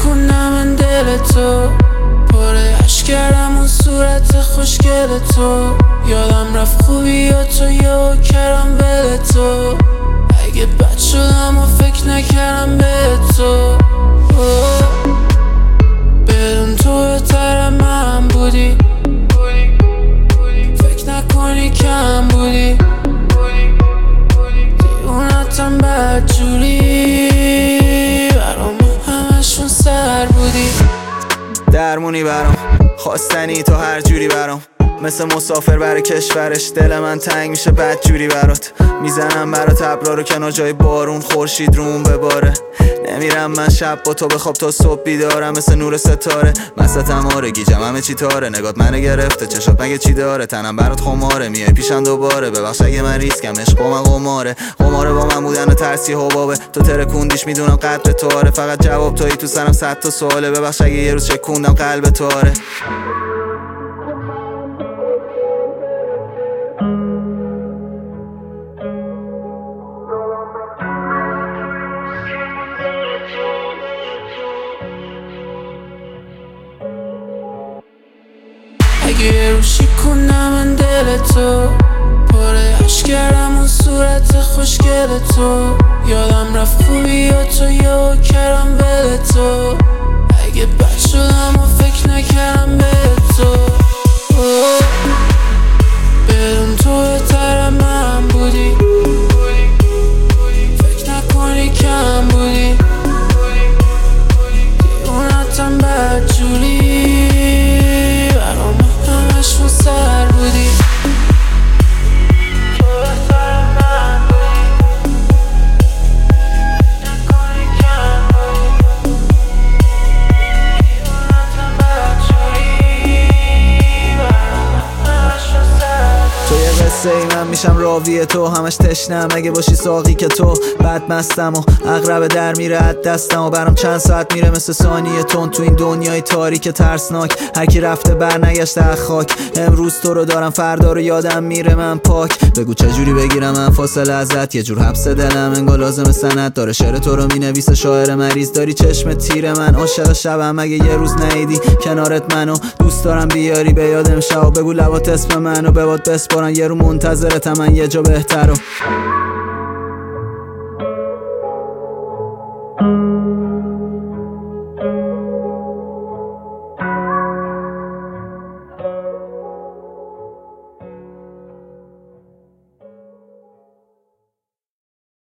کنم من دل تو، پاره عشق کردم اون صورت خوشگل تو. یادم رفت خوبی یا تو یا کردم بل تو. اگه بد شدم و فکر نکردم به تو، بدون تو بهتر من بودی. فکر نکنی کم بودی، دیوونتم بدجوری، برام همشون سر بودی. درمونی برام، خواستنی تو هر جوری برام، مثل مسافر برای کشورش. دل من تنگ میشه بدجوری برات، میزنم برات ابرا رو کنار جای بارون، خورشید رومون بباره. نمیرم من شب با تو بخواب تا صبح بیدارم، مثل نور ستاره. مستم آره گیجم همه چی تاره، نگات منو گرفته چشات مگه چی داره. تنم برات خماره میای پیشم دوباره، ببخش اگه من ریسکم، عشق با من قماره با من بودن و ترسی حبابه. تو ترکوندیش میدونم قدر تو آره، فقط جواب تویی تو سرم 100 تا سواله. ببخش اگه یه روز چکوندم قلب تو آره. اگه یه روشی کنم من دل تو، پاره عشق کردم اون صورت خوشگل تو. یادم رفت خوبی یا تو یا کردم بل تو. اگه بد شدم و فکر نکردم به تو، بدون تو بهتر من بودی. فکر نکنی کم بودی، دیوونتم بدجوری، برام همشون سر بودی. من میشم راوی تو، همش تشنم اگه باشی ساقی که تو. بد مستم و اغرب در میره از دستم و برام چند ساعت میره مثل ثانیه تون تو این دنیای تاریک ترسناک. هر کی رفته بر نگشته از خاک، امروز تو رو دارم فردا رو یادم میره من پاک. بگو چجوری بگیرم من فاصله ازت، یه جور حبس دلم انگار لازم سند داره. شعر تو رو مینویسه شاعر مریض، داری چشم تیر من عاشق شبم. اگه یه روز نیدی کنارت منو، دوست دارم بیاری به یادم شب. بگو لبات اسم منو به باد بسپارن، یه رو منتظرتم من یه جا بهترو.